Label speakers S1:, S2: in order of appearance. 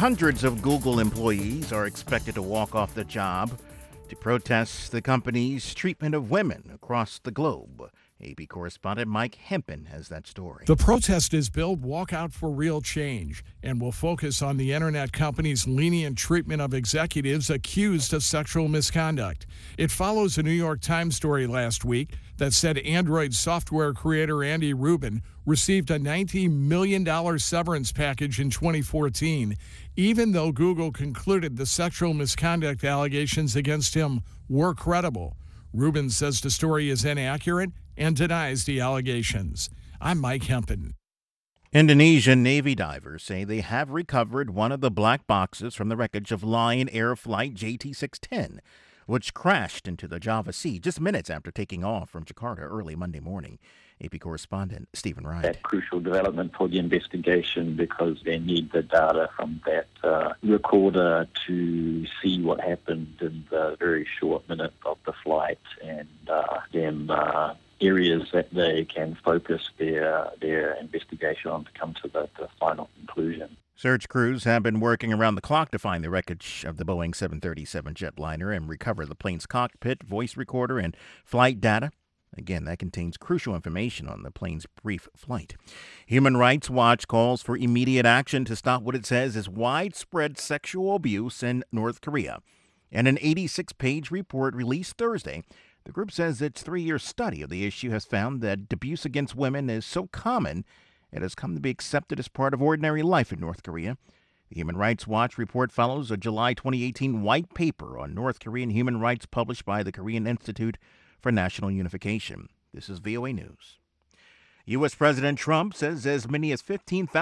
S1: Hundreds of Google employees are expected to walk off the job to protest the company's treatment of women across the globe. AP correspondent Mike Hempen has that story.
S2: The protest is billed Walk Out for Real Change and will focus on the internet company's lenient treatment of executives accused of sexual misconduct. It follows a New York Times story last week that said Android software creator Andy Rubin received a $90 million severance package in 2014, even though Google concluded the sexual misconduct allegations against him were credible. Rubin says the story is inaccurate and denies the allegations. I'm Mike Hempen.
S1: Indonesian Navy divers say they have recovered one of the black boxes from the wreckage of Lion Air Flight JT610, which crashed into the Java Sea just minutes after taking off from Jakarta early Monday morning. AP correspondent Stephen Wright.
S3: That crucial development for the investigation because they need the data from that recorder to see what happened in the very short minute of the flight and then areas that they can focus their investigation on to come to the final conclusion.
S1: Search crews have been working around the clock to find the wreckage of the Boeing 737 jetliner and recover the plane's cockpit, voice recorder, and flight data. Again, that contains crucial information on the plane's brief flight. Human Rights Watch calls for immediate action to stop what it says is widespread sexual abuse in North Korea. In an 86-page report released Thursday, the group says its 3-year study of the issue has found that abuse against women is so common it has come to be accepted as part of ordinary life in North Korea. The Human Rights Watch report follows a July 2018 white paper on North Korean human rights published by the Korean Institute for National Unification. This is VOA News. U.S. President Trump says as many as 15,000